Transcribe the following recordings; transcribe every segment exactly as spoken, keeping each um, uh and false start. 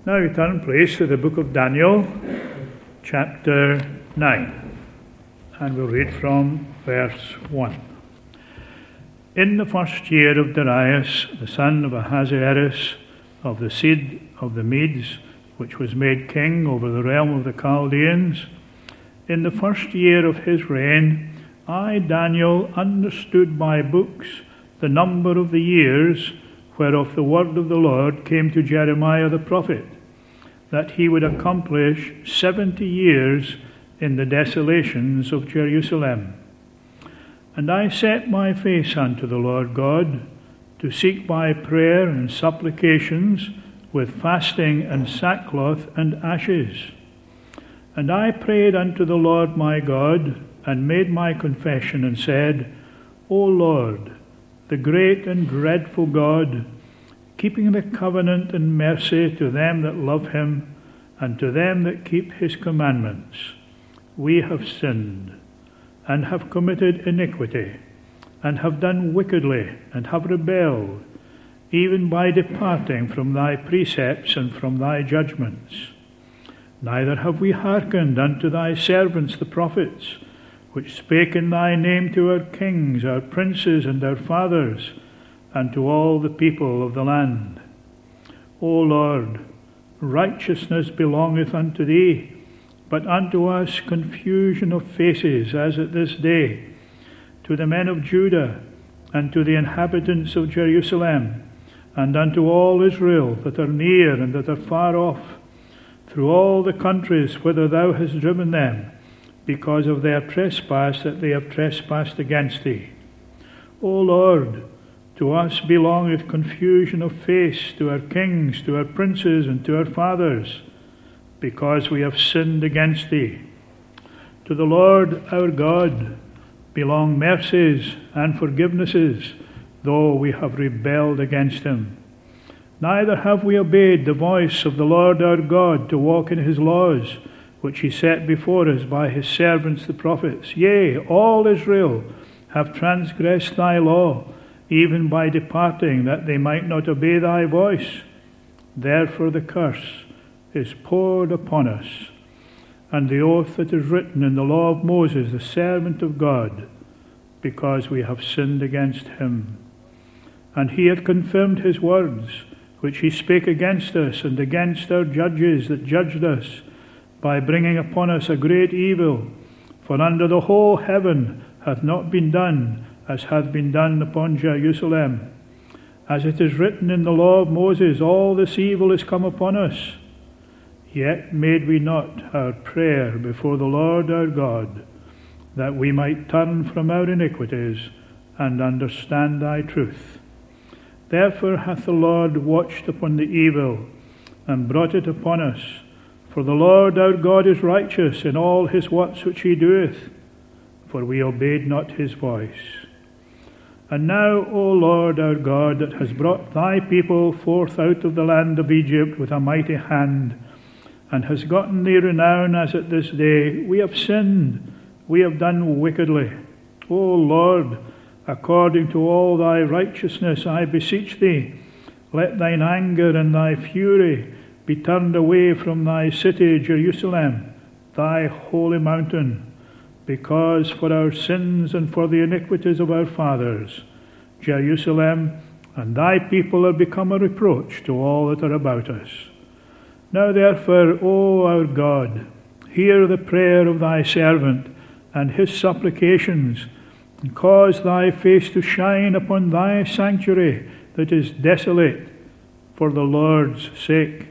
Now we turn, please, to the book of Daniel, chapter nine, and we'll read from verse one. In the first year of Darius, the son of Ahasuerus, of the seed of the Medes, which was made king over the realm of the Chaldeans, in the first year of his reign, I, Daniel, understood by books the number of the years whereof the word of the Lord came to Jeremiah the prophet, that he would accomplish seventy years in the desolations of Jerusalem. And I set my face unto the Lord God, to seek by prayer and supplications, with fasting and sackcloth and ashes. And I prayed unto the Lord my God, and made my confession, and said, O Lord, the great and dreadful God, keeping the covenant and mercy to them that love him, and to them that keep his commandments, we have sinned, and have committed iniquity, and have done wickedly, and have rebelled, even by departing from thy precepts and from thy judgments. Neither have we hearkened unto thy servants the prophets, which spake in thy name to our kings, our princes, and our fathers, and to all the people of the land. O Lord, righteousness belongeth unto thee, but unto us confusion of faces, as at this day, to the men of Judah, and to the inhabitants of Jerusalem, and unto all Israel that are near and that are far off, through all the countries whither thou hast driven them, because of their trespass that they have trespassed against thee. O Lord, to us belongeth confusion of face, to our kings, to our princes, and to our fathers, because we have sinned against thee. To the Lord our God belong mercies and forgivenesses, though we have rebelled against him. Neither have we obeyed the voice of the Lord our God to walk in his laws, which he set before us by his servants the prophets. Yea, all Israel have transgressed thy law, even by departing, that they might not obey thy voice. Therefore the curse is poured upon us, and the oath that is written in the law of Moses, the servant of God, because we have sinned against him. And he hath confirmed his words, which he spake against us, and against our judges that judged us, by bringing upon us a great evil. For under the whole heaven hath not been done as hath been done upon Jerusalem. As it is written in the law of Moses, all this evil is come upon us. Yet made we not our prayer before the Lord our God, that we might turn from our iniquities and understand thy truth. Therefore hath the Lord watched upon the evil, and brought it upon us. For the Lord our God is righteous in all his works which he doeth, for we obeyed not his voice. And now, O Lord our God, that hast brought thy people forth out of the land of Egypt with a mighty hand, and hast gotten thee renown as at this day, we have sinned, we have done wickedly. O Lord, according to all thy righteousness, I beseech thee, let thine anger and thy fury be turned away from thy city, Jerusalem, thy holy mountain, because for our sins and for the iniquities of our fathers, Jerusalem and thy people are become a reproach to all that are about us. Now therefore, O our God, hear the prayer of thy servant and his supplications, and cause thy face to shine upon thy sanctuary that is desolate, for the Lord's sake.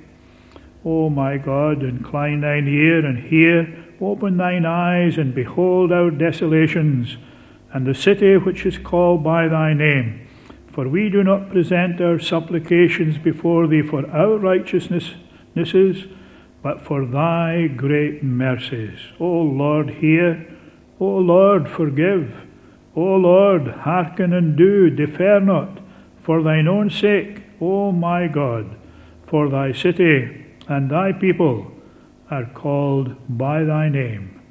O my God, incline thine ear and hear, open thine eyes and behold our desolations, and the city which is called by thy name. For we do not present our supplications before thee for our righteousnesses, but for thy great mercies. O Lord, hear. O Lord, forgive. O Lord, hearken and do, defer not, for thine own sake, O my God, for thy city and thy people are called by thy name.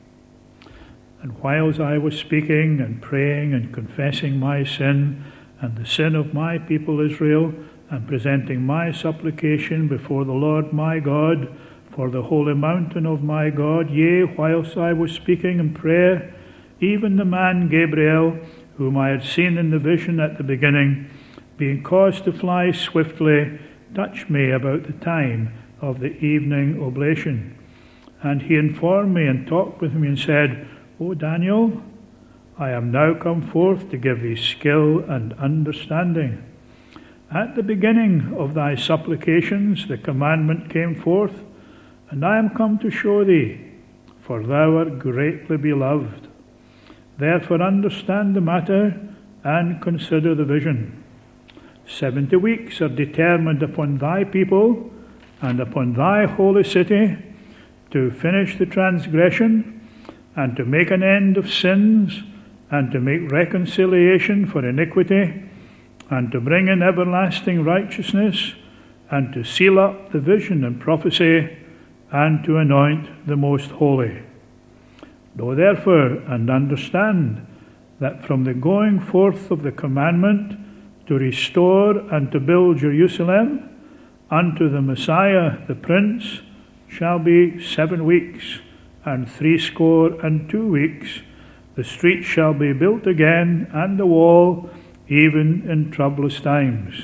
And whiles I was speaking and praying and confessing my sin and the sin of my people Israel, and presenting my supplication before the Lord my God for the holy mountain of my God. Yea, whilst I was speaking in prayer, even the man Gabriel, whom I had seen in the vision at the beginning, being caused to fly swiftly, touched me about the time of the evening oblation. And he informed me and talked with me and said, O Daniel, I am now come forth to give thee skill and understanding. At the beginning of thy supplications the commandment came forth, and I am come to show thee, for thou art greatly beloved. Therefore understand the matter and consider the vision. Seventy weeks are determined upon thy people and upon thy holy city to finish the transgression and to make an end of sins and to make reconciliation for iniquity and to bring in everlasting righteousness and to seal up the vision and prophecy and to anoint the most holy. Know therefore and understand that from the going forth of the commandment to restore and to build Jerusalem unto the Messiah the Prince shall be seven weeks and threescore and two weeks. The street shall be built again and the wall, even in troublous times.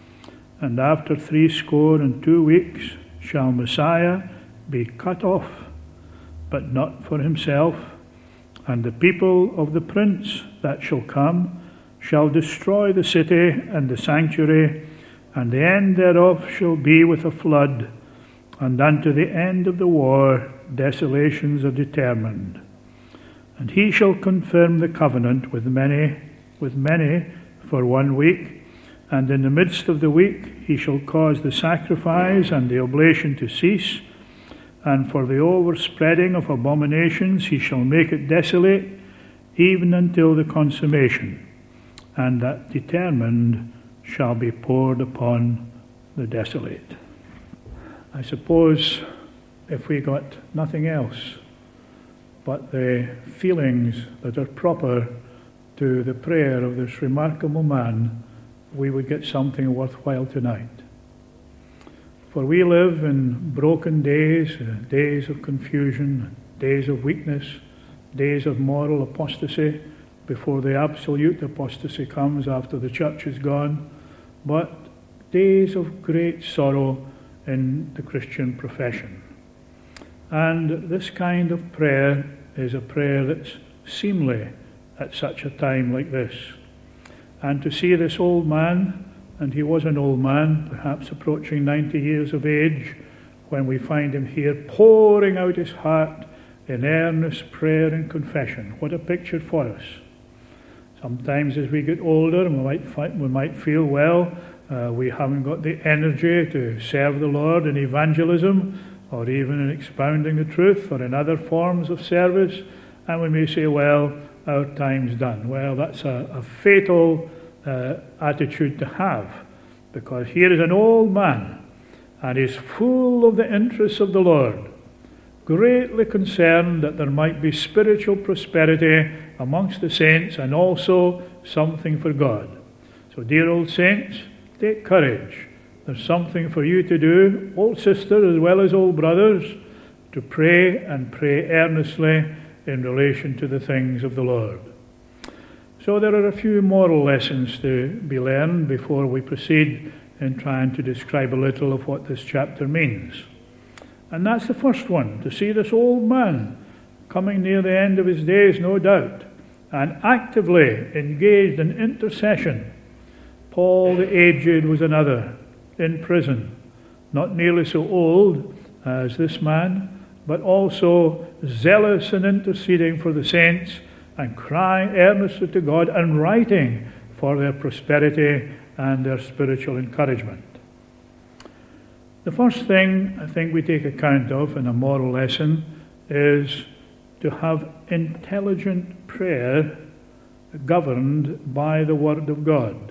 And after threescore and two weeks shall Messiah be cut off, but not for himself, and the people of the prince that shall come shall destroy the city and the sanctuary, and the end thereof shall be with a flood, and unto the end of the war desolations are determined. And he shall confirm the covenant with many, with many for one week, and in the midst of the week he shall cause the sacrifice and the oblation to cease, and for the overspreading of abominations he shall make it desolate, even until the consummation, and that determined shall be poured upon the desolate. I suppose if we got nothing else but the feelings that are proper to the prayer of this remarkable man, we would get something worthwhile tonight. For we live in broken days, days of confusion, days of weakness, days of moral apostasy, before the absolute apostasy comes after the church is gone, but days of great sorrow in the Christian profession. And this kind of prayer is a prayer that's seemly at such a time like this. And to see this old man, and he was an old man, perhaps approaching ninety years of age, when we find him here pouring out his heart in earnest prayer and confession. What a picture for us. Sometimes as we get older, we might, find, we might feel, well, uh, we haven't got the energy to serve the Lord in evangelism, or even in expounding the truth, or in other forms of service, and we may say, well, our time's done. Well, that's a, a fatal uh, attitude to have, because here is an old man, and he's full of the interests of the Lord, greatly concerned that there might be spiritual prosperity amongst the saints, and also something for God. So, dear old saints, take courage. There's something for you to do, old sisters as well as old brothers, to pray and pray earnestly in relation to the things of the Lord. So there are a few moral lessons to be learned before we proceed in trying to describe a little of what this chapter means. And that's the first one, to see this old man coming near the end of his days, no doubt, and actively engaged in intercession. Paul the aged was another, in prison, not nearly so old as this man, but also zealous and interceding for the saints and crying earnestly to God and writing for their prosperity and their spiritual encouragement. The first thing I think we take account of in a moral lesson is to have intelligent prayer governed by the Word of God.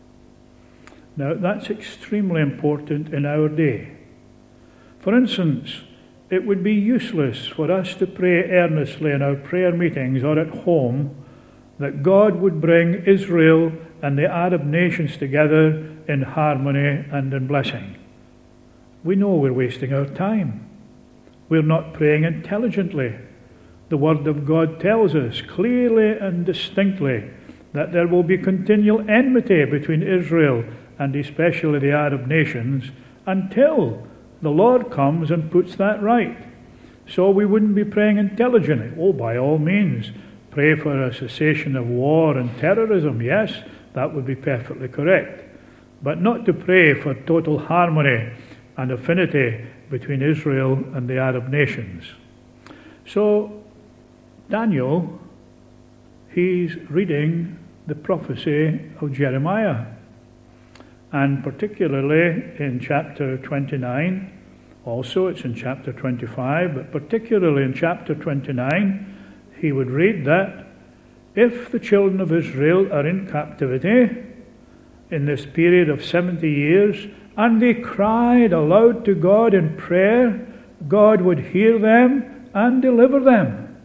Now, that's extremely important in our day. For instance, it would be useless for us to pray earnestly in our prayer meetings or at home that God would bring Israel and the Arab nations together in harmony and in blessing. We know we're wasting our time. We're not praying intelligently. The Word of God tells us clearly and distinctly that there will be continual enmity between Israel and especially the Arab nations until the Lord comes and puts that right. So we wouldn't be praying intelligently. Oh, by all means, pray for a cessation of war and terrorism. Yes, that would be perfectly correct. But not to pray for total harmony and affinity between Israel and the Arab nations. So, Daniel, he's reading the prophecy of Jeremiah. And particularly in chapter twenty-nine, also it's in chapter twenty-five, but particularly in chapter twenty-nine, he would read that if the children of Israel are in captivity in this period of seventy years, and they cried aloud to God in prayer, God would hear them and deliver them.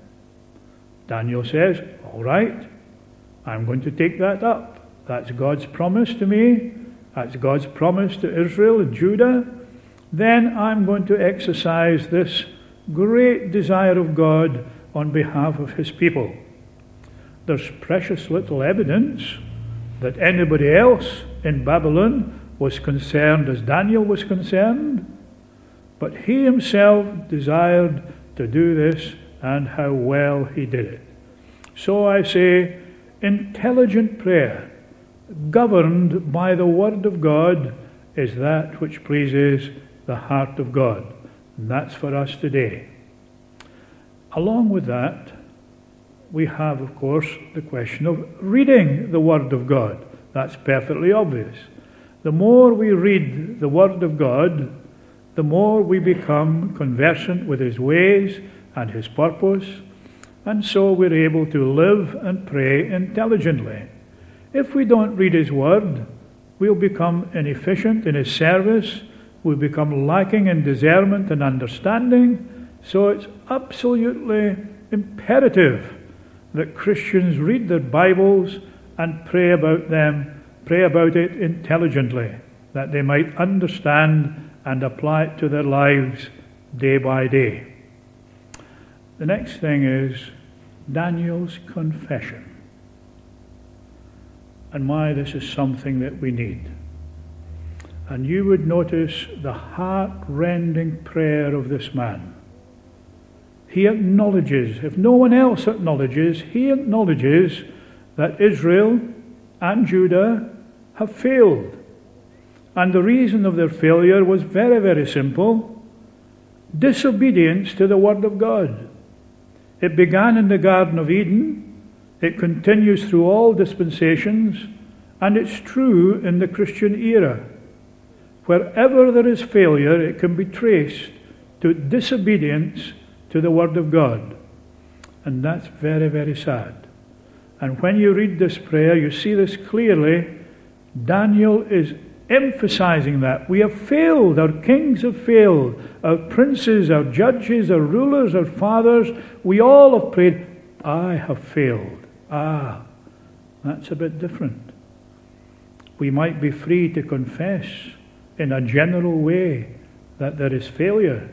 Daniel says, all right, I'm going to take that up. That's God's promise to me. That's God's promise to Israel and Judah. Then I'm going to exercise this great desire of God on behalf of his people. There's precious little evidence that anybody else in Babylon was concerned as Daniel was concerned, but he himself desired to do this, and how well he did it. So I say, intelligent prayer, governed by the Word of God, is that which pleases the heart of God. And that's for us today. Along with that, we have, of course, the question of reading the Word of God. That's perfectly obvious. The more we read the Word of God, the more we become conversant with his ways and his purpose, and so we're able to live and pray intelligently. If we don't read his Word, we'll become inefficient in his service, we'll become lacking in discernment and understanding, so it's absolutely imperative that Christians read their Bibles and pray about them Pray about it intelligently, that they might understand and apply it to their lives day by day. The next thing is Daniel's confession. And why this is something that we need. And you would notice the heart-rending prayer of this man. He acknowledges, if no one else acknowledges, he acknowledges that Israel and Judah have failed. And the reason of their failure was very, very simple. Disobedience to the Word of God. It began in the Garden of Eden. It continues through all dispensations. And it's true in the Christian era. Wherever there is failure, it can be traced to disobedience to the Word of God. And that's very, very sad. And when you read this prayer, you see this clearly. Daniel is emphasizing that. We have failed. Our kings have failed. Our princes, our judges, our rulers, our fathers, we all have prayed, I have failed. Ah, that's a bit different. We might be free to confess in a general way that there is failure.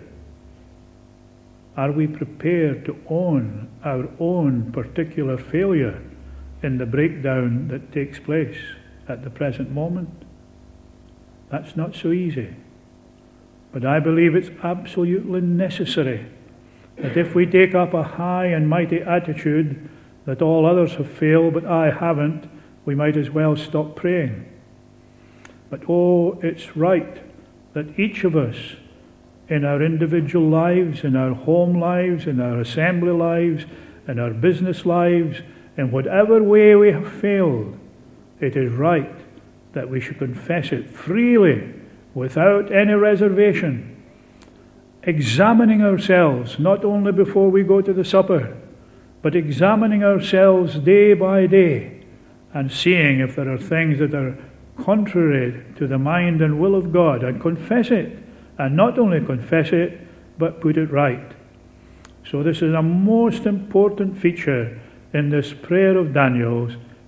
Are we prepared to own our own particular failure in the breakdown that takes place at the present moment? That's not so easy. But I believe it's absolutely necessary that if we take up a high and mighty attitude that all others have failed but I haven't, we might as well stop praying. But oh, it's right that each of us in our individual lives, in our home lives, in our assembly lives, in our business lives, in whatever way we have failed, it is right that we should confess it freely, without any reservation, examining ourselves, not only before we go to the supper, but examining ourselves day by day, and seeing if there are things that are contrary to the mind and will of God, and confess it, and not only confess it, but put it right. So this is a most important feature in this prayer of Daniel's.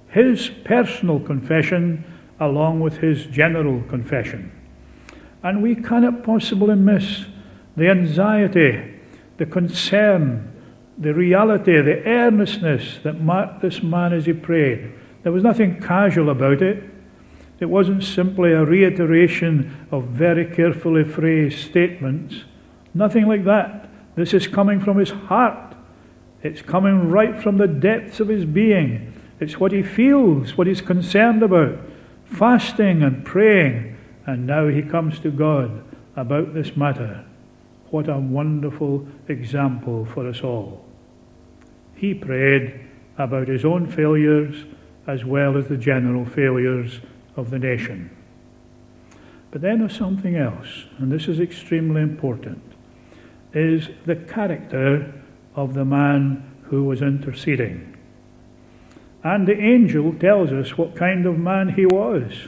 his personal confession along with his general confession. And we cannot possibly miss the anxiety, the concern, the reality, the earnestness that marked this man as he prayed. There was nothing casual about it. It wasn't simply a reiteration of very carefully phrased statements. Nothing like that. This is coming from his heart. It's coming right from the depths of his being. It's what he feels, what he's concerned about. Fasting and praying. And now he comes to God about this matter. What a wonderful example for us all. He prayed about his own failures as well as the general failures of the nation. But then there's something else, and this is extremely important, is the character of the man who was interceding. And the angel tells us what kind of man he was.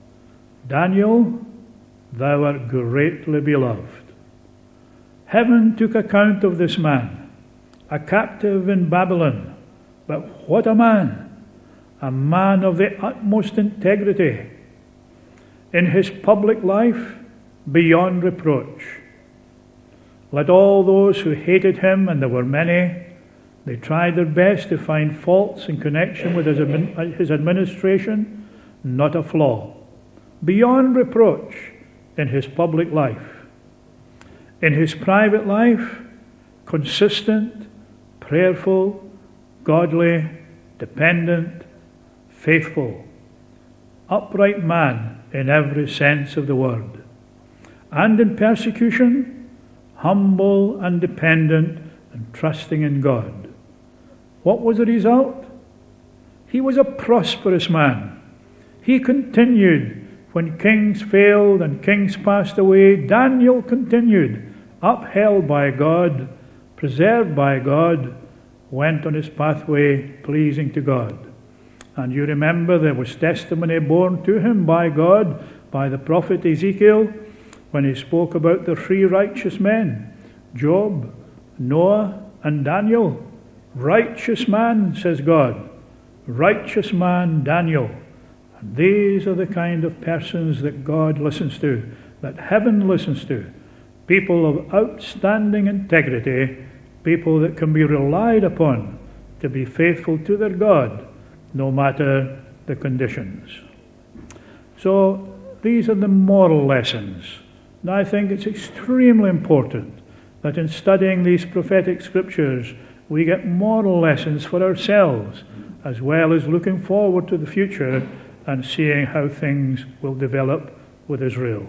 Daniel, thou art greatly beloved. Heaven took account of this man, a captive in Babylon. But what a man! A man of the utmost integrity. In his public life, beyond reproach. Let all those who hated him, and there were many, they tried their best to find faults in connection with his, his administration, not a flaw. Beyond reproach in his public life. In his private life, consistent, prayerful, godly, dependent, faithful, upright man in every sense of the word. And in persecution, humble and dependent and trusting in God. What was the result? He was a prosperous man. He continued when kings failed and kings passed away. Daniel continued, upheld by God, preserved by God, went on his pathway pleasing to God. And you remember there was testimony borne to him by God, by the prophet Ezekiel, when he spoke about the three righteous men, Job, Noah, and Daniel. Righteous man, says God. Righteous man, Daniel. And these are the kind of persons that God listens to, that heaven listens to. People of outstanding integrity, people that can be relied upon to be faithful to their God, no matter the conditions. So these are the moral lessons. And I think it's extremely important that in studying these prophetic scriptures, we get moral lessons for ourselves, as well as looking forward to the future and seeing how things will develop with Israel.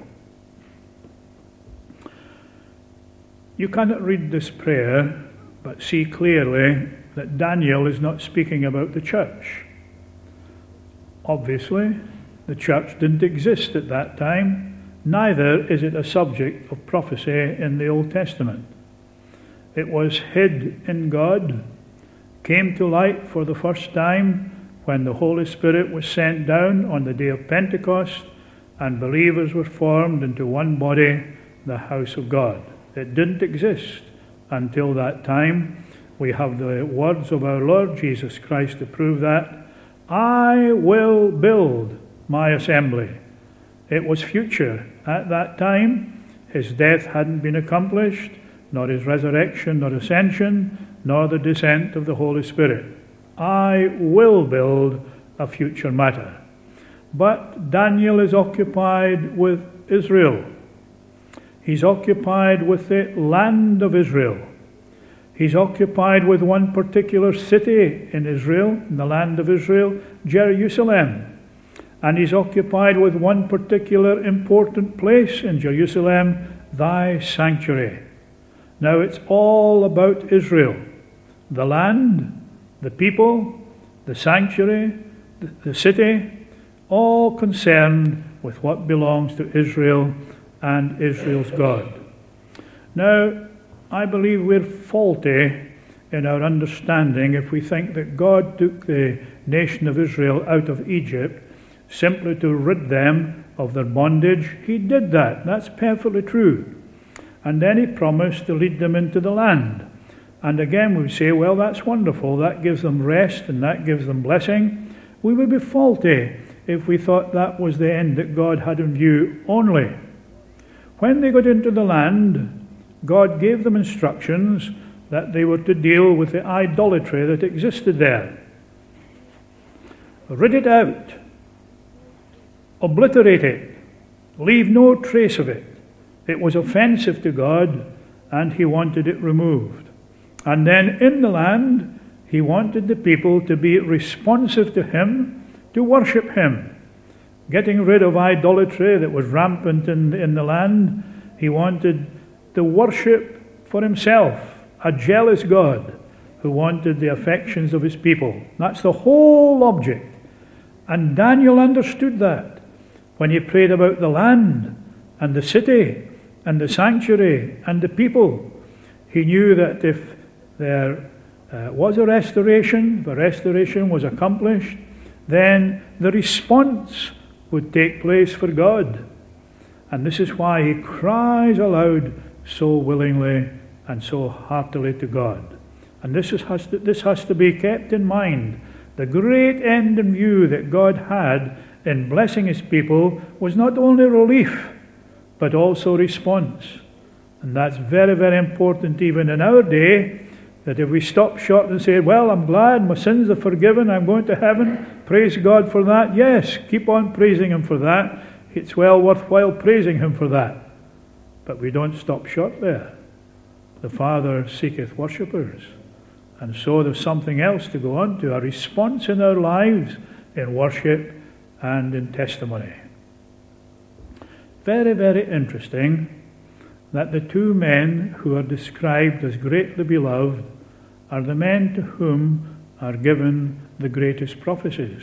You cannot read this prayer but see clearly that Daniel is not speaking about the church. Obviously, the church didn't exist at that time, neither is it a subject of prophecy in the Old Testament. It was hid in God, came to light for the first time when the Holy Spirit was sent down on the day of Pentecost and believers were formed into one body, the house of God. It didn't exist until that time. We have the words of our Lord Jesus Christ to prove that. I will build my assembly. It was future at that time. His death hadn't been accomplished, nor his resurrection, nor ascension, nor the descent of the Holy Spirit. I will build a future matter. But Daniel is occupied with Israel. He's occupied with the land of Israel. He's occupied with one particular city in Israel, in the land of Israel, Jerusalem. And he's occupied with one particular important place in Jerusalem, thy sanctuary. Now it's all about Israel. The land, the people, the sanctuary, the, the city, all concerned with what belongs to Israel and Israel's God. Now, I believe we're faulty in our understanding if we think that God took the nation of Israel out of Egypt simply to rid them of their bondage. He did that. That's perfectly true. And then he promised to lead them into the land. And again we say, well, that's wonderful. That gives them rest and that gives them blessing. we would be faulty if we thought that was the end that God had in view only. When they got into the land, God gave them instructions that they were to deal with the idolatry that existed there. Rid it out. Obliterate it. Leave no trace of it. It was offensive to God, and he wanted it removed. And then in the land, he wanted the people to be responsive to him, to worship him. Getting rid of idolatry that was rampant in, in the land, he wanted to worship for himself, a jealous God who wanted the affections of his people. That's the whole object. And Daniel understood that when he prayed about the land and the city and the sanctuary and the people. He knew that if there uh, was a restoration, the restoration was accomplished, then the response would take place for God. And this is why he cries aloud so willingly and so heartily to God. And this is, has to, this has to be kept in mind. The great end in view that God had in blessing his people was not only relief, but also response. And that's very, very important even in our day, that if we stop short and say, well, I'm glad my sins are forgiven, I'm going to heaven, praise God for that. Yes, keep on praising him for that. It's well worthwhile praising him for that. But we don't stop short there. The Father seeketh worshippers. And so there's something else to go on to, a response in our lives in worship and in testimony. Very, very interesting that the two men who are described as greatly beloved are the men to whom are given the greatest prophecies.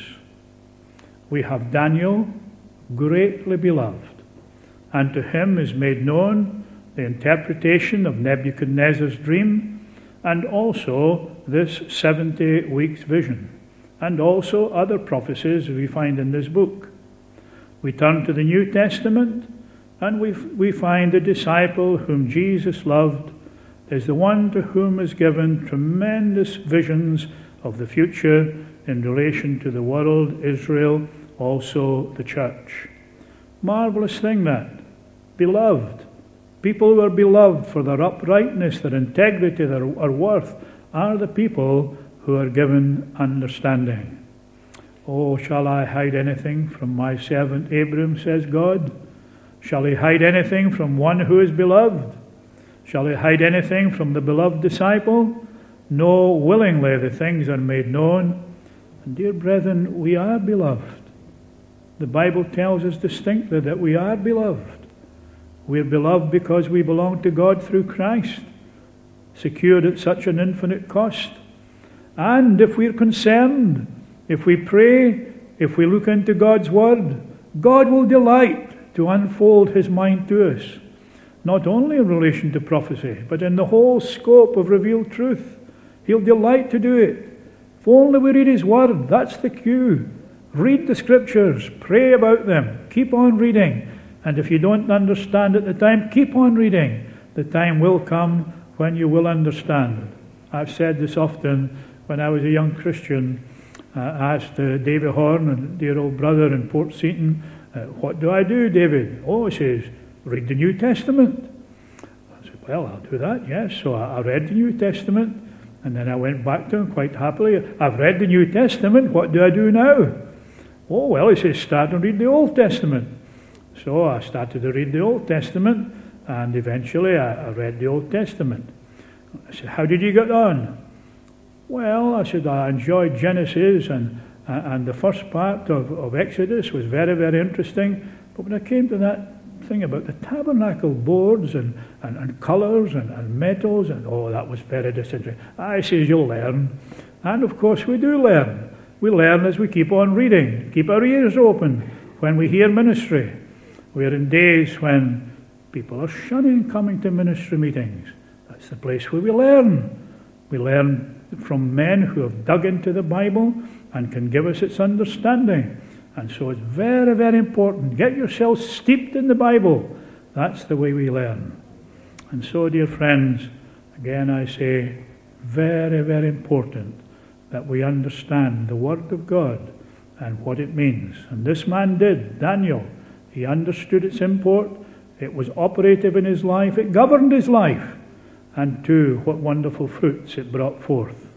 We have Daniel, greatly beloved, and to him is made known the interpretation of Nebuchadnezzar's dream, and also this seventy weeks vision, and also other prophecies we find in this book. We turn to the New Testament, and we, we find the disciple whom Jesus loved is the one to whom is given tremendous visions of the future in relation to the world, Israel, also the church. Marvelous thing that. Beloved. People who are beloved for their uprightness, their integrity, their, their worth, are the people who are given understanding. Oh, shall I hide anything from my servant Abram, says God? Shall he hide anything from one who is beloved? Shall he hide anything from the beloved disciple? No, willingly the things are made known. And dear brethren, we are beloved. The Bible tells us distinctly that we are beloved. We are beloved because we belong to God through Christ, secured at such an infinite cost. And if we're concerned, if we pray, if we look into God's Word, God will delight to unfold his mind to us, not only in relation to prophecy, but in the whole scope of revealed truth. He'll delight to do it. If only we read his Word, that's the cue. Read the Scriptures, pray about them, keep on reading. And if you don't understand at the time, keep on reading. The time will come when you will understand. I've said this often. When I was a young Christian, uh, I asked uh, David Horn, and dear old brother in Port Seton, uh, what do I do, David? Oh, he says, read the New Testament. I said, well, I'll do that, yes. So I, I read the New Testament, and then I went back to him quite happily. I've read the New Testament, what do I do now? Oh, well, he says, start and read the Old Testament. So I started to read the Old Testament, and eventually I, I read the Old Testament. I said, how did you get on? Well, I said, I enjoyed Genesis, and and the first part of, of Exodus was very, very interesting. But when I came to that thing about the tabernacle boards and, and, and colours and, and metals, and oh, that was very disinteresting. I says, you'll learn. And of course we do learn. We learn as we keep on reading, keep our ears open when we hear ministry. We are in days when people are shunning coming to ministry meetings. That's the place where we learn. We learn from men who have dug into the Bible and can give us its understanding. And so it's very, very important. Get yourself steeped in the Bible. That's the way we learn. And so, dear friends, again I say, very, very important that we understand the Word of God and what it means. And this man did, Daniel. He understood its import. It was operative in his life. It governed his life. And too, what wonderful fruits it brought forth.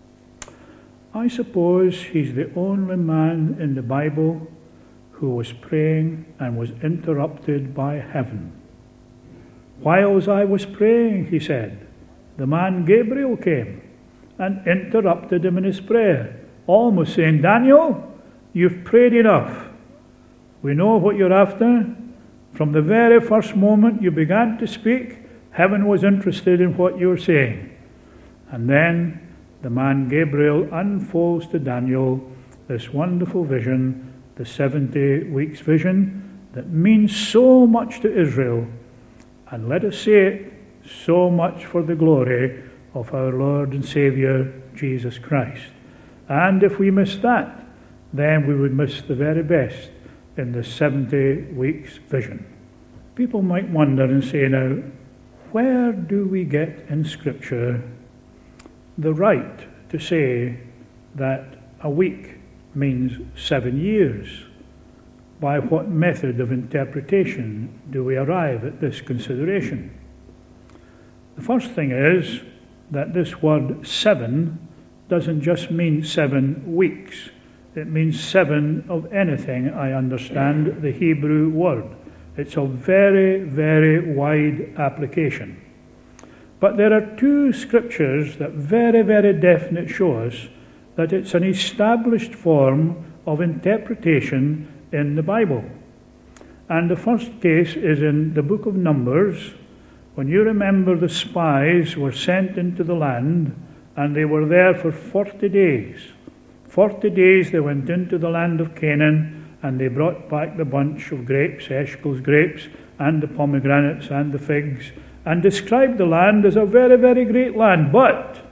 I suppose he's the only man in the Bible who was praying and was interrupted by heaven. Whilst I was praying, he said, the man Gabriel came and interrupted him in his prayer, almost saying, Daniel, you've prayed enough. We know what you're after. From the very first moment you began to speak, heaven was interested in what you were saying. And then the man Gabriel unfolds to Daniel this wonderful vision, the seventy weeks vision, that means so much to Israel. And let us say it, so much for the glory of our Lord and Saviour, Jesus Christ. And if we miss that, then we would miss the very best in the seventy weeks vision. People might wonder and say now, where do we get in Scripture the right to say that a week means seven years? By what method of interpretation do we arrive at this consideration? The first thing is that this word seven doesn't just mean seven weeks. It means seven of anything, I understand, the Hebrew word. It's a very, very wide application. But there are two scriptures that very, very definite show us that it's an established form of interpretation in the Bible. And the first case is in the book of Numbers, when you remember the spies were sent into the land and they were there for forty days. Forty days they went into the land of Canaan and they brought back the bunch of grapes, Eshcol's grapes, and the pomegranates and the figs, and described the land as a very, very great land. But,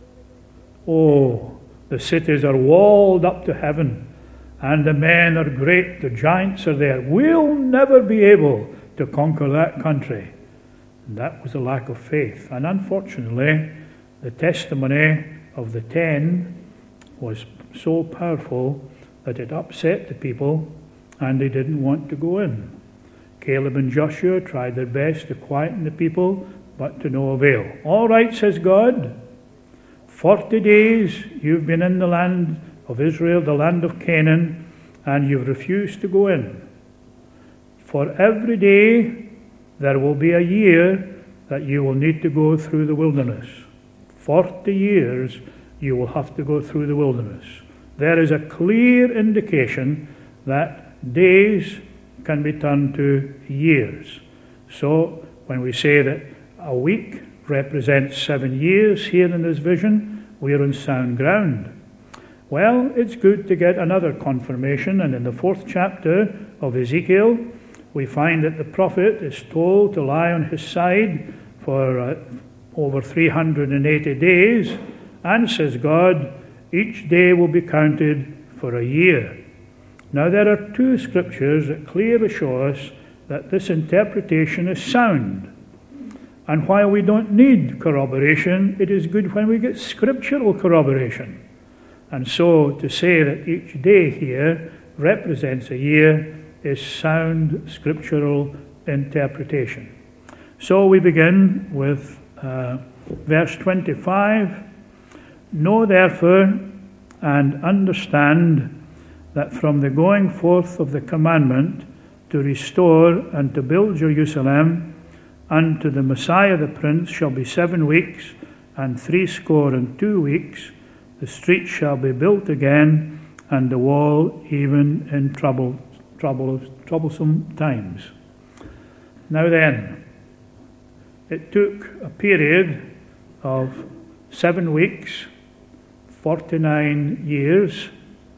oh, the cities are walled up to heaven, and the men are great, the giants are there. We'll never be able to conquer that country. And that was a lack of faith. And unfortunately, the testimony of the ten was so powerful that it upset the people, and they didn't want to go in. Caleb and Joshua tried their best to quieten the people, but to no avail. All right, says God, forty days you've been in the land of Israel, the land of Canaan, and you've refused to go in. For every day there will be a year that you will need to go through the wilderness. Forty years you will have to go through the wilderness. There is a clear indication that days can be turned to years. So when we say that a week represents seven years here in this vision, we are on sound ground. Well, it's good to get another confirmation, and in the fourth chapter of Ezekiel, we find that the prophet is told to lie on his side for uh, over three hundred eighty days, and says God, each day will be counted for a year. Now there are two scriptures that clearly show us that this interpretation is sound. And while we don't need corroboration, it is good when we get scriptural corroboration. And so to say that each day here represents a year is sound scriptural interpretation. So we begin with uh, verse twenty-five. Know therefore and understand that from the going forth of the commandment to restore and to build Jerusalem unto the Messiah the Prince shall be seven weeks and threescore and two weeks. The street shall be built again, and the wall even in trouble, trouble, troublesome times. Now then, it took a period of seven weeks, forty-nine years,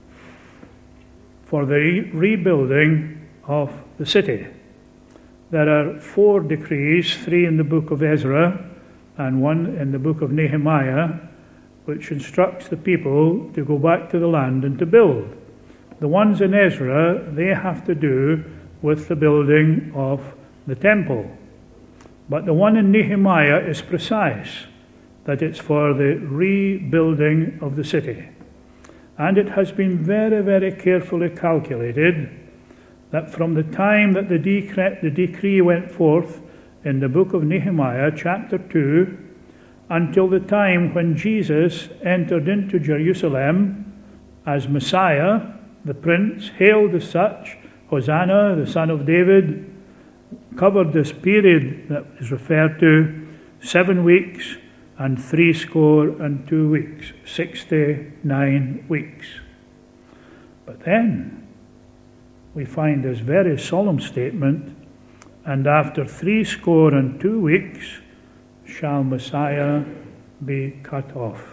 for the re- rebuilding of the city. There are four decrees, three in the book of Ezra and one in the book of Nehemiah, which instructs the people to go back to the land and to build. The ones in Ezra, they have to do with the building of the temple. But the one in Nehemiah is precise, that it's for the rebuilding of the city. And it has been very, very carefully calculated that from the time that the decree, the decree went forth in the book of Nehemiah, chapter two, until the time when Jesus entered into Jerusalem as Messiah, the Prince, hailed as such, Hosanna, the Son of David, covered this period that is referred to seven weeks and three score and two weeks, sixty-nine weeks. But then we find this very solemn statement, and after three score and two weeks shall Messiah be cut off.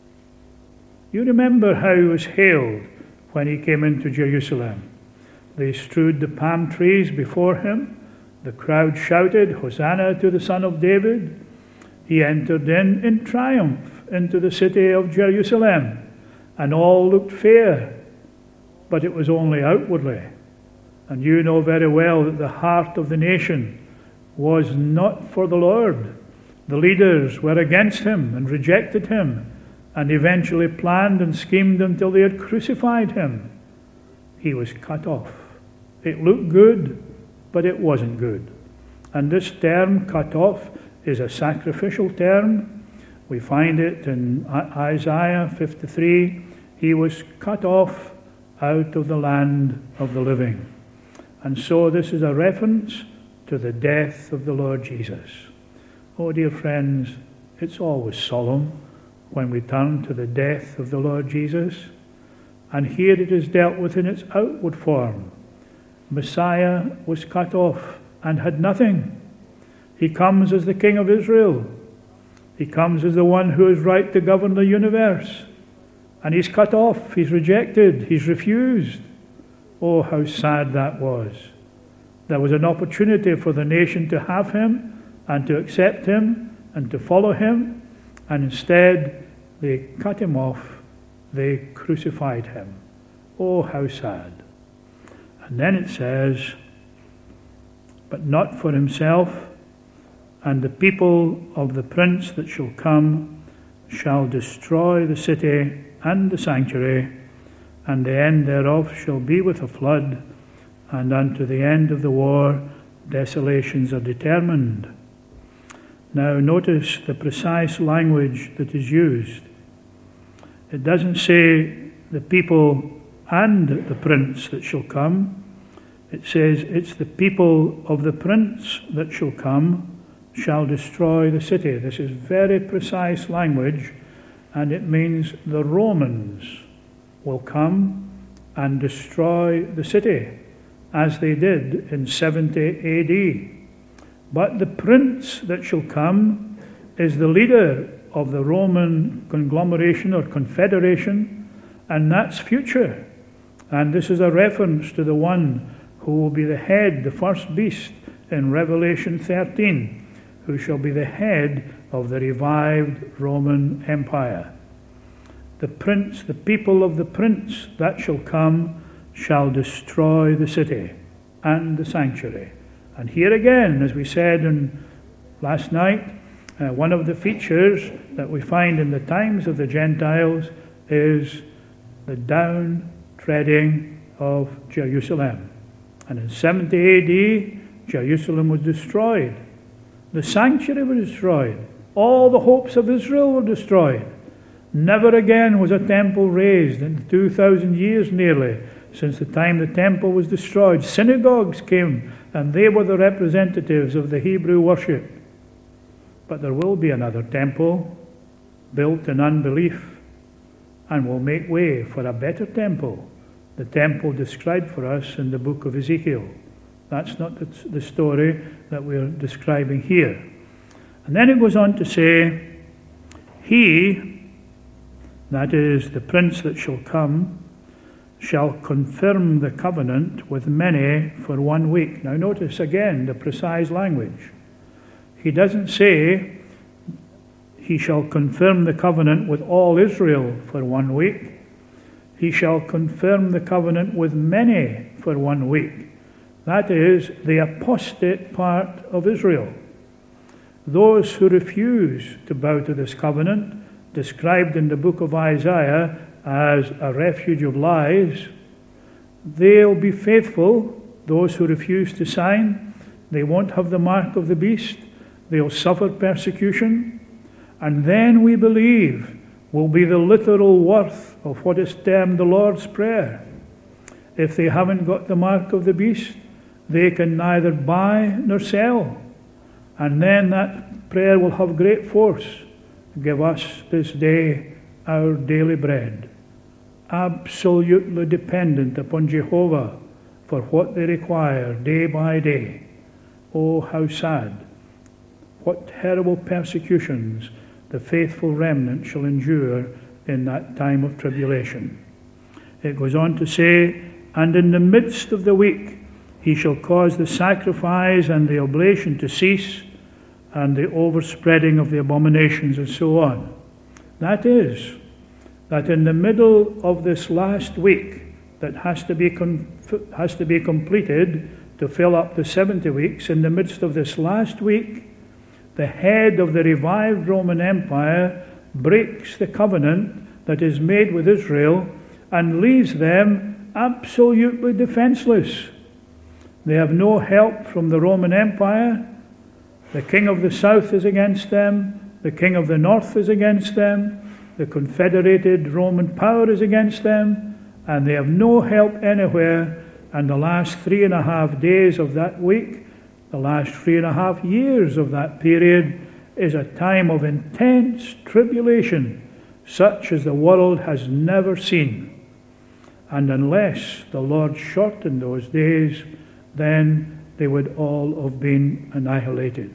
You remember how he was hailed when he came into Jerusalem. They strewed the palm trees before him. The crowd shouted, Hosanna to the Son of David. He entered in in triumph into the city of Jerusalem, and all looked fair, but it was only outwardly. And you know very well that the heart of the nation was not for the Lord. The leaders were against him and rejected him, and eventually planned and schemed until they had crucified him. He was cut off. It looked good, but it wasn't good. And this term, cut off, is a sacrificial term. We find it in Isaiah fifty-three. He was cut off out of the land of the living. And so this is a reference to the death of the Lord Jesus. Oh, dear friends, it's always solemn when we turn to the death of the Lord Jesus. And here it is dealt with in its outward form. Messiah was cut off and had nothing. He comes as the King of Israel. He comes as the one who is right to govern the universe. And he's cut off, he's rejected, he's refused. Oh, how sad that was. There was an opportunity for the nation to have him and to accept him and to follow him, and instead they cut him off, they crucified him. Oh, how sad. And then it says, but not for himself, and the people of the prince that shall come shall destroy the city and the sanctuary, and the end thereof shall be with a flood, and unto the end of the war desolations are determined. Now notice the precise language that is used. It doesn't say the people and the prince that shall come. It says it's the people of the prince that shall come shall destroy the city. This is very precise language, and it means the Romans will come and destroy the city, as they did in seventy A D. But the prince that shall come is the leader of the Roman conglomeration or confederation, and that's future. And this is a reference to the one who will be the head, the first beast in Revelation thirteen, who shall be the head of the revived Roman Empire. The prince, the people of the prince that shall come, shall destroy the city and the sanctuary. And here again, as we said in last night, uh, one of the features that we find in the times of the Gentiles is the down treading of Jerusalem. And in seventy A D, Jerusalem was destroyed. The sanctuary was destroyed. All the hopes of Israel were destroyed. Never again was a temple raised in two thousand years nearly since the time the temple was destroyed. Synagogues came, and they were the representatives of the Hebrew worship. But there will be another temple built in unbelief, and will make way for a better temple, the temple described for us in the book of Ezekiel. That's not the story that we're describing here. And then it goes on to say, he, that is, the prince that shall come, shall confirm the covenant with many for one week. Now notice again the precise language. He doesn't say he shall confirm the covenant with all Israel for one week. He shall confirm the covenant with many for one week. That is, the apostate part of Israel. Those who refuse to bow to this covenant, described in the book of Isaiah as a refuge of lies. They'll be faithful, those who refuse to sign. They won't have the mark of the beast. They'll suffer persecution. And then we believe will be the literal worth of what is termed the Lord's Prayer. If they haven't got the mark of the beast, they can neither buy nor sell. And then that prayer will have great force. Give us this day our daily bread. Absolutely dependent upon Jehovah for what they require day by day. Oh, how sad. What terrible persecutions the faithful remnant shall endure in that time of tribulation. It goes on to say, and in the midst of the week he shall cause the sacrifice and the oblation to cease, and the overspreading of the abominations, and so on. That is, that in the middle of this last week that has to be con- has to be completed to fill up the seventy weeks, in the midst of this last week, the head of the revived Roman Empire breaks the covenant that is made with Israel and leaves them absolutely defenseless. They have no help from the Roman Empire. The king of the south is against them. The king of the north is against them. The confederated Roman power is against them. And they have no help anywhere. And the last three and a half days of that week, the last three and a half years of that period, is a time of intense tribulation, such as the world has never seen. And unless the Lord shortened those days, then they would all have been annihilated.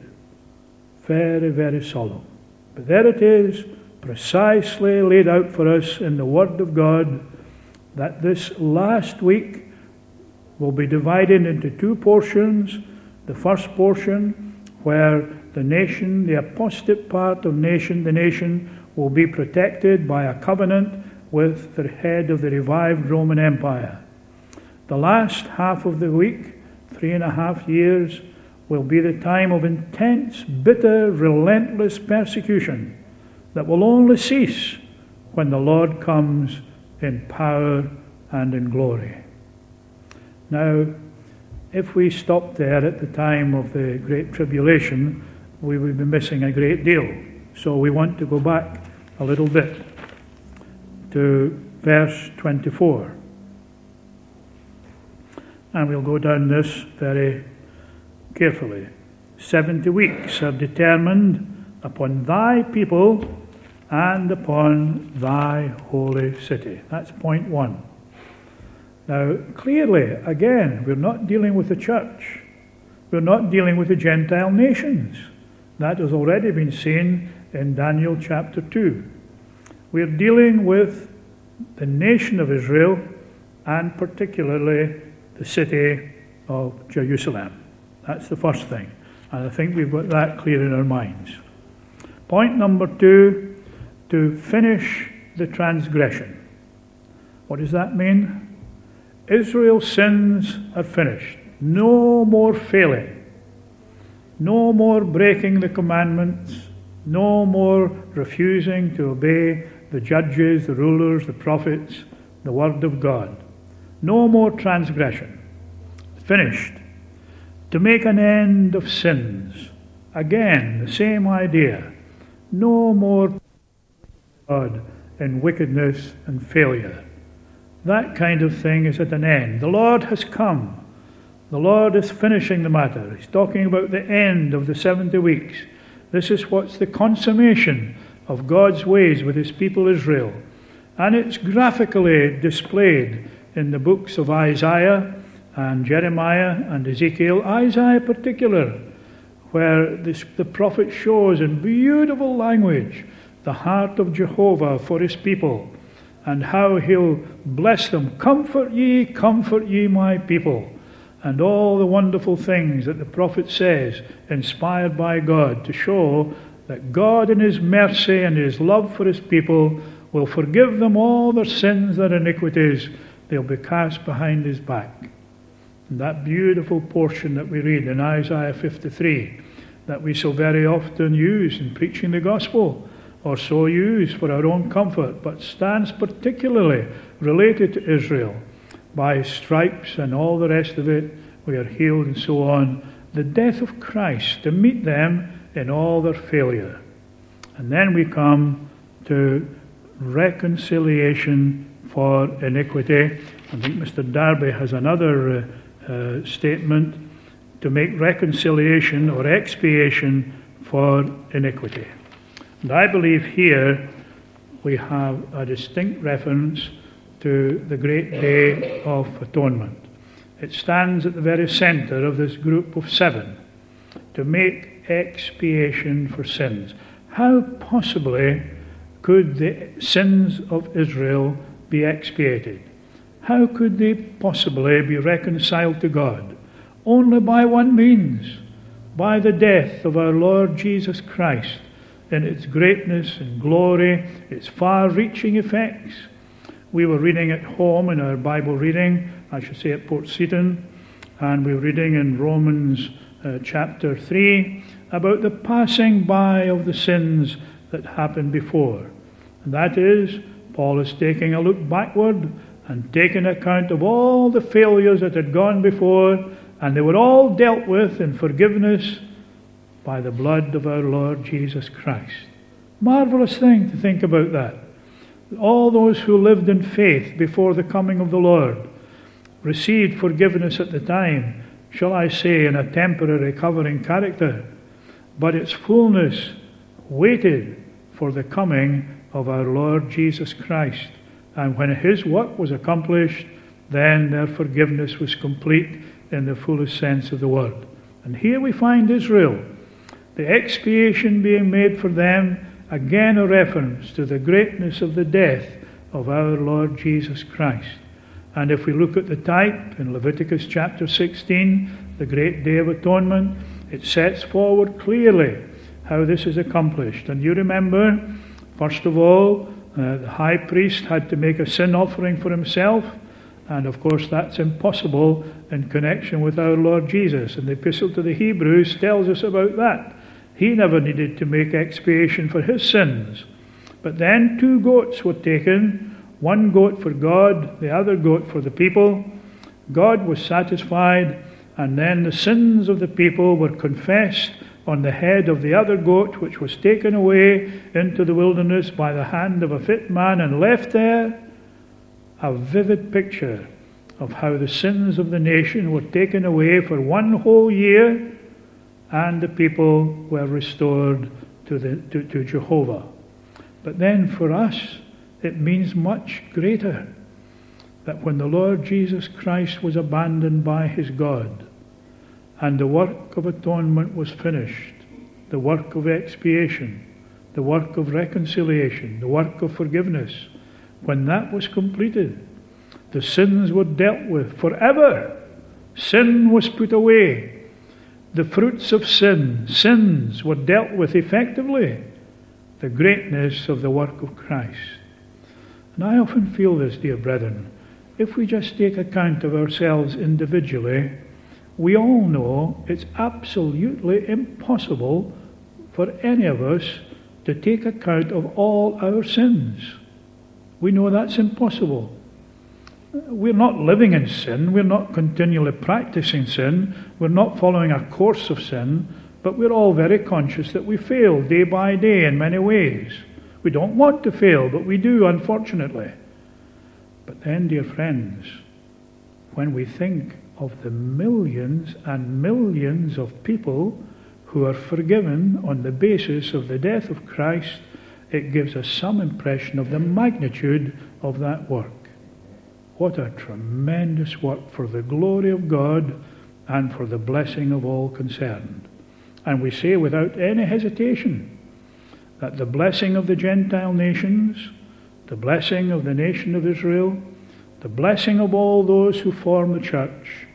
Very, very solemn. But there it is, precisely laid out for us in the Word of God, that this last week will be divided into two portions. The first portion, where the nation, the apostate part of nation, the nation, will be protected by a covenant with the head of the revived Roman Empire. The last half of the week, three and a half years, will be the time of intense, bitter, relentless persecution that will only cease when the Lord comes in power and in glory. Now, if we stopped there at the time of the Great Tribulation, we would be missing a great deal. So we want to go back a little bit to verse twenty-four. And we'll go down this very carefully. Seventy weeks are determined upon thy people and upon thy holy city. That's point one. Now, clearly, again, we're not dealing with the church. We're not dealing with the Gentile nations. That has already been seen in Daniel chapter two. We're dealing with the nation of Israel, and particularly the city of Jerusalem. That's the first thing. And I think we've got that clear in our minds. Point number two, to finish the transgression. What does that mean? Israel's sins are finished. No more failing. No more breaking the commandments. No more refusing to obey the judges, the rulers, the prophets, the word of God. No more transgression. Finished. To make an end of sins. Again, the same idea. No more God in wickedness and failure. That kind of thing is at an end. The Lord has come. The Lord is finishing the matter. He's talking about the end of the seventy weeks. This is what's the consummation of God's ways with his people Israel. And it's graphically displayed in the books of Isaiah and Jeremiah and Ezekiel. Isaiah in particular, where this, the prophet shows in beautiful language the heart of Jehovah for his people, and how he'll bless them. Comfort ye, comfort ye, my people. And all the wonderful things that the prophet says, inspired by God, to show that God in his mercy and his love for his people will forgive them all their sins, their iniquities. They'll be cast behind his back. And that beautiful portion that we read in Isaiah fifty-three, that we so very often use in preaching the gospel, or so used for our own comfort, but stands particularly related to Israel. By his stripes and all the rest of it, we are healed and so on. The death of Christ to meet them in all their failure. And then we come to reconciliation for iniquity. I think Mister Darby has another uh, uh, statement to make reconciliation or expiation for iniquity. And I believe here we have a distinct reference to the great day of atonement. It stands at the very center of this group of seven, to make expiation for sins. How possibly could the sins of Israel be expiated? How could they possibly be reconciled to God? Only by one means, by the death of our Lord Jesus Christ in its greatness and glory, its far-reaching effects. We were reading at home in our Bible reading, I should say at Port Seaton, and we were reading in Romans uh, chapter three about the passing by of the sins that happened before. And that is, Paul is taking a look backward and taking account of all the failures that had gone before, and they were all dealt with in forgiveness by the blood of our Lord Jesus Christ. Marvelous thing to think about that. All those who lived in faith before the coming of the Lord received forgiveness at the time, shall I say, in a temporary covering character, but its fullness waited for the coming of our Lord Jesus Christ. And when his work was accomplished, then their forgiveness was complete in the fullest sense of the word. And here we find Israel, the expiation being made for them, again a reference to the greatness of the death of our Lord Jesus Christ. And if we look at the type in Leviticus chapter sixteen, the great day of atonement, it sets forward clearly how this is accomplished. And you remember, first of all, uh, the high priest had to make a sin offering for himself, and of course that's impossible in connection with our Lord Jesus. And the epistle to the Hebrews tells us about that. He never needed to make expiation for his sins. But then two goats were taken, one goat for God, the other goat for the people. God was satisfied, and then the sins of the people were confessed on the head of the other goat, which was taken away into the wilderness by the hand of a fit man and left there. A vivid picture of how the sins of the nation were taken away for one whole year, and the people were restored to, the, to, to Jehovah. But then for us, it means much greater, that when the Lord Jesus Christ was abandoned by his God, and the work of atonement was finished, the work of expiation, the work of reconciliation, the work of forgiveness, when that was completed, the sins were dealt with forever. Sin was put away. The fruits of sin, sins, were dealt with effectively. The greatness of the work of Christ. And I often feel this, dear brethren, if we just take account of ourselves individually, we all know it's absolutely impossible for any of us to take account of all our sins. We know that's impossible. We're not living in sin. We're not continually practicing sin. We're not following a course of sin. But we're all very conscious that we fail day by day in many ways. We don't want to fail, but we do, unfortunately. But then, dear friends, when we think of the millions and millions of people who are forgiven on the basis of the death of Christ, it gives us some impression of the magnitude of that work. What a tremendous work for the glory of God and for the blessing of all concerned. And we say without any hesitation that the blessing of the Gentile nations, the blessing of the nation of Israel, the blessing of all those who form the church,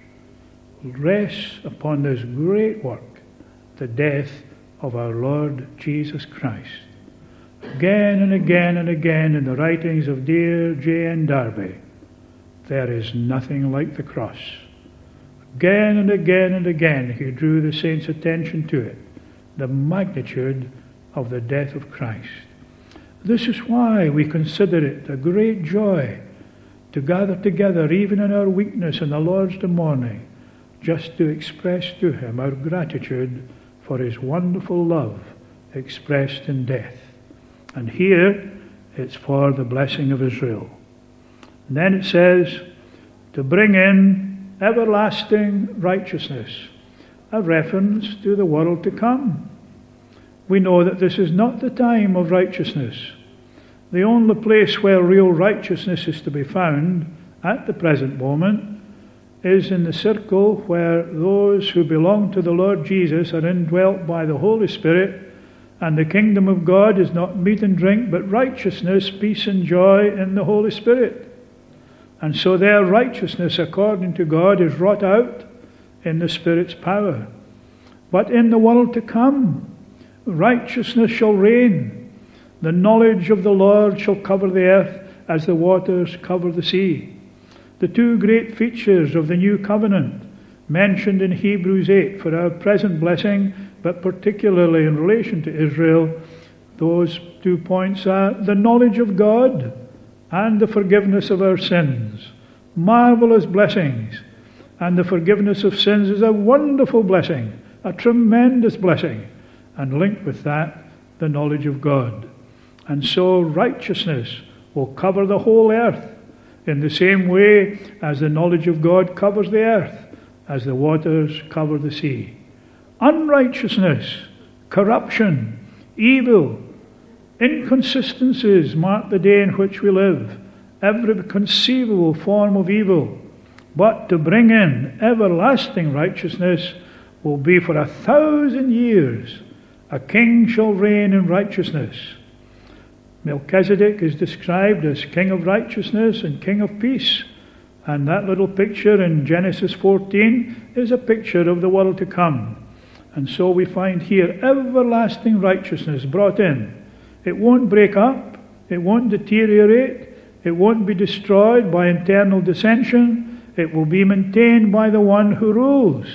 rests upon this great work, the death of our Lord Jesus Christ. Again and again and again in the writings of dear J N Darby, there is nothing like the cross. Again and again and again he drew the saints' attention to it, the magnitude of the death of Christ. This is why we consider it a great joy to gather together, even in our weakness in the Lord's Day morning, just to express to him our gratitude for his wonderful love expressed in death. And here it's for the blessing of Israel. And then it says, to bring in everlasting righteousness, a reference to the world to come. We know that this is not the time of righteousness. The only place where real righteousness is to be found at the present moment is in the circle where those who belong to the Lord Jesus are indwelt by the Holy Spirit, and the kingdom of God is not meat and drink, but righteousness, peace and joy in the Holy Spirit. And so their righteousness, according to God, is wrought out in the Spirit's power. But in the world to come, righteousness shall reign. The knowledge of the Lord shall cover the earth as the waters cover the sea. The two great features of the new covenant mentioned in Hebrews eight for our present blessing, but particularly in relation to Israel, those two points are the knowledge of God and the forgiveness of our sins. Marvelous blessings. And the forgiveness of sins is a wonderful blessing, a tremendous blessing. And linked with that, the knowledge of God. And so righteousness will cover the whole earth in the same way as the knowledge of God covers the earth, as the waters cover the sea. Unrighteousness, corruption, evil, inconsistencies mark the day in which we live. Every conceivable form of evil. But to bring in everlasting righteousness will be for a thousand years. A king shall reign in righteousness. Melchizedek is described as king of righteousness and king of peace. And that little picture in Genesis fourteen is a picture of the world to come. And so we find here everlasting righteousness brought in. It won't break up. It won't deteriorate. It won't be destroyed by internal dissension. It will be maintained by the one who rules.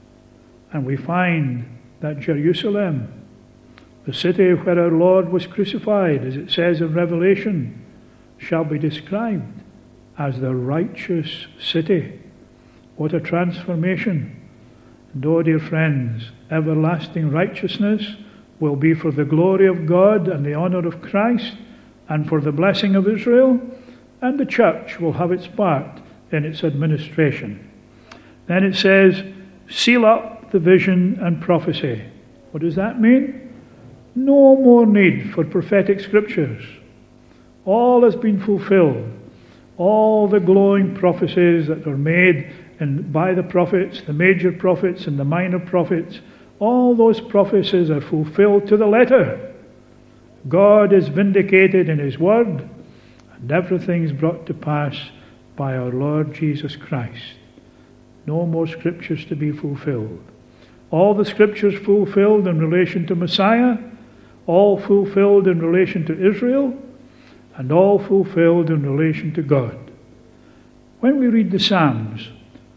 And we find that Jerusalem, the city where our Lord was crucified, as it says in Revelation, shall be described as the righteous city. What a transformation. And oh, dear friends, everlasting righteousness will be for the glory of God and the honor of Christ and for the blessing of Israel, and the church will have its part in its administration. Then it says, seal up the vision and prophecy. What does that mean? No more need for prophetic scriptures. All has been fulfilled. All the glowing prophecies that are made in, by the prophets, the major prophets and the minor prophets, all those prophecies are fulfilled to the letter. God is vindicated in his word, and everything is brought to pass by our Lord Jesus Christ. No more scriptures to be fulfilled. All the scriptures fulfilled in relation to Messiah, all fulfilled in relation to Israel, and all fulfilled in relation to God. When we read the Psalms,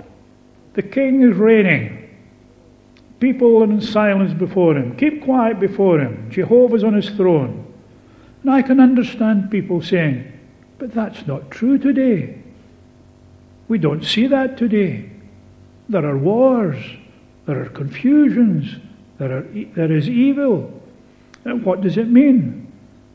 the king is reigning. People are in silence before him. Keep quiet before him. Jehovah's on his throne. And I can understand people saying, but that's not true today. We don't see that today. There are wars. There are confusions. There, are, there is evil. And what does it mean?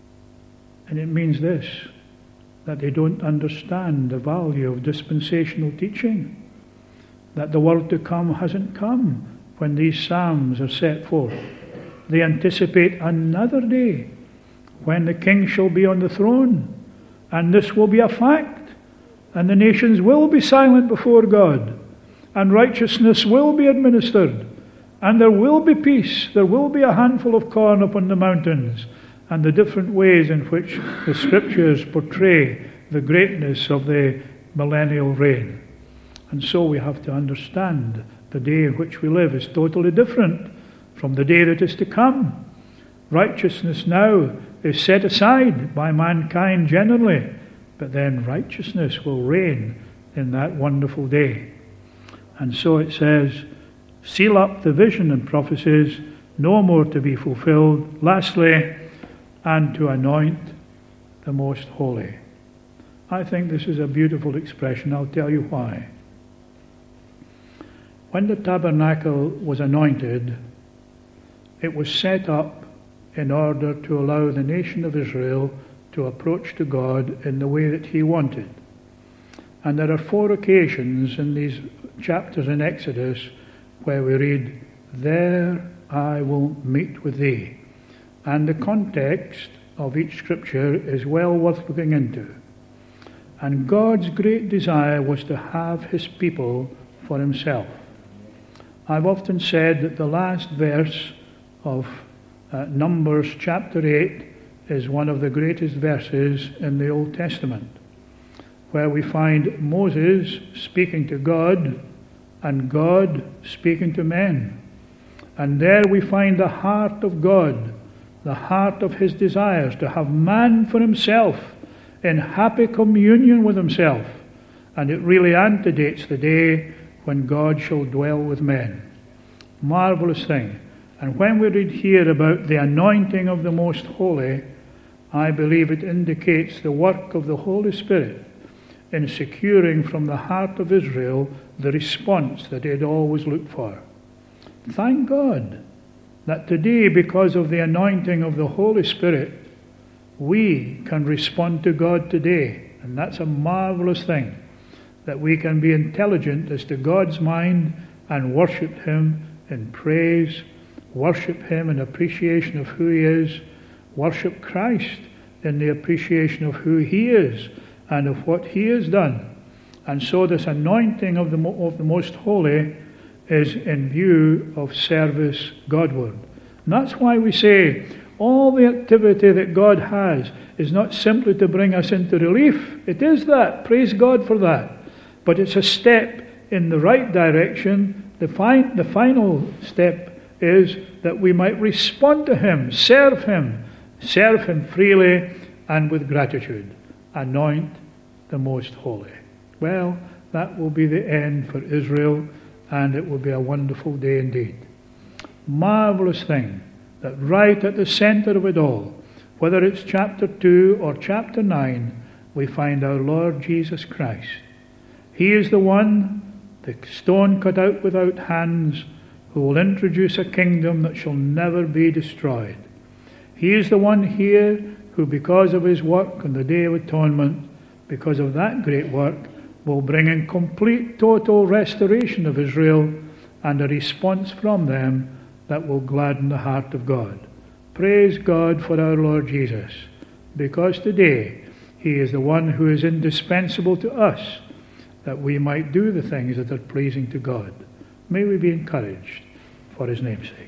And it means this, that they don't understand the value of dispensational teaching, that the world to come hasn't come when these psalms are set forth. They anticipate another day when the king shall be on the throne, and this will be a fact, and the nations will be silent before God, and righteousness will be administered, and there will be peace. There will be a handful of corn upon the mountains, and the different ways in which the scriptures portray the greatness of the millennial reign. And so we have to understand the day in which we live is totally different from the day that is to come. Righteousness now is set aside by mankind generally, but then righteousness will reign in that wonderful day. And so it says, seal up the vision and prophecies, no more to be fulfilled. Lastly, and to anoint the Most Holy. I think this is a beautiful expression. I'll tell you why. When the tabernacle was anointed, it was set up in order to allow the nation of Israel to approach to God in the way that He wanted. And there are four occasions in these chapters in Exodus where we read, "There I will meet with thee." And the context of each scripture is well worth looking into. And God's great desire was to have His people for Himself. I've often said that the last verse of uh, Numbers chapter eight is one of the greatest verses in the Old Testament, where we find Moses speaking to God and God speaking to men. And there we find the heart of God, the heart of His desires, to have man for Himself in happy communion with Himself. And it really antedates the day when God shall dwell with men. Marvelous thing. And when we read here about the anointing of the Most Holy, I believe it indicates the work of the Holy Spirit in securing from the heart of Israel the response that they had always looked for. Thank God that today, because of the anointing of the Holy Spirit, we can respond to God today. And that's a marvelous thing, that we can be intelligent as to God's mind and worship Him in praise, worship Him in appreciation of who He is, worship Christ in the appreciation of who He is and of what He has done. And so this anointing of the, of the Most Holy is in view of service Godward. And that's why we say all the activity that God has is not simply to bring us into relief. It is that. Praise God for that. But it's a step in the right direction. The, fi- the final step is that we might respond to Him, serve Him, serve Him freely and with gratitude. Anoint the Most Holy. Well, that will be the end for Israel, and it will be a wonderful day indeed. Marvelous thing that right at the center of it all, whether it's chapter two or chapter nine, we find our Lord Jesus Christ. He is the one, the stone cut out without hands, who will introduce a kingdom that shall never be destroyed. He is the one here who, because of His work on the Day of Atonement, because of that great work, will bring in complete, total restoration of Israel and a response from them that will gladden the heart of God. Praise God for our Lord Jesus, because today He is the one who is indispensable to us, that we might do the things that are pleasing to God. May we be encouraged for His name's sake.